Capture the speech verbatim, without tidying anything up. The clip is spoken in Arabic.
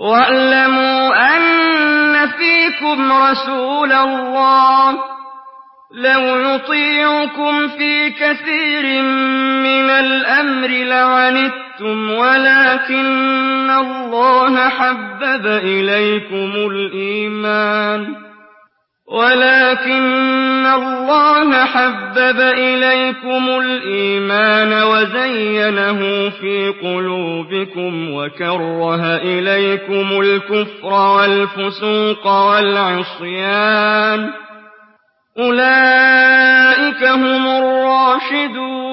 وَاعْلَمُوا أَنَّ فِيكُمْ رَسُولَ اللَّهِ لَوْ يُطِيعُكُمْ فِي كَثِيرٍ مِّنَ الْأَمْرِ لَعَنِتُّمْ وَلَٰكِنَّ اللَّهَ حَبَّبَ إِلَيْكُمُ الْإِيمَانَ ولكن الله حبب إليكم الإيمان وزينه في قلوبكم وكره إليكم الكفر والفسوق والعصيان أولئك هم الراشدون